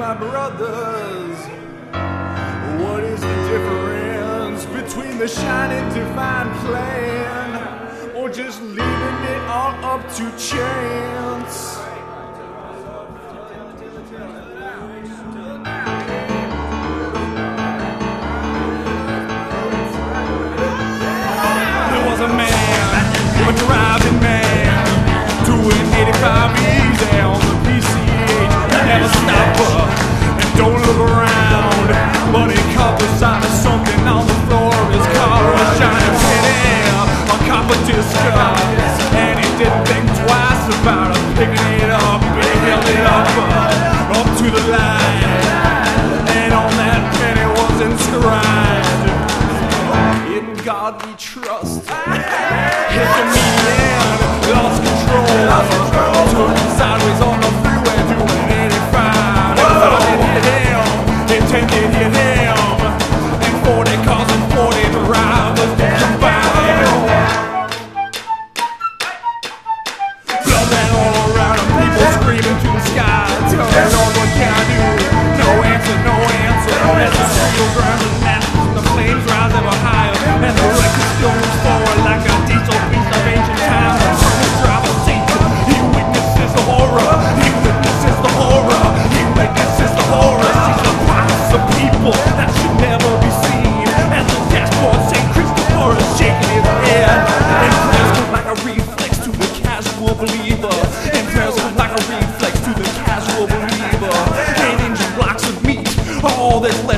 my brothers. What is the difference between the shining divine plan or just leaving it all up to chance? There was a man, a driving man, doing 85 easy on the PCH. He never stop up and don't look around, but he caught the sign of something on the floor of his car, a shining penny, a copper disc, and he didn't think twice about it, picking it up, and he held it up to the light, and on that penny was inscribed, "In God we trust." Hit the median, lost control, took him sideways on the freeway, doing 85. And thought it hit him, intended hit him, and 40 cars and 40 drivers combined. Blood ran all around and people screaming to the sky. Turn on, what can I do? No answer, no answer. As the steel burns and matches and the flames rise ever higher, and the record still moves forward like a diesel piece of ancient times. The driver Satan, he witnesses the horror. He witnesses the horror. He witnesses the horror. Sees the price of people that should never be seen. As the dashboard St. Christopher is shaking his head, and prayers come like a reflex to the casual believer. And prayers come like a reflex to the casual believer. And engine blocks of meat, all that's left.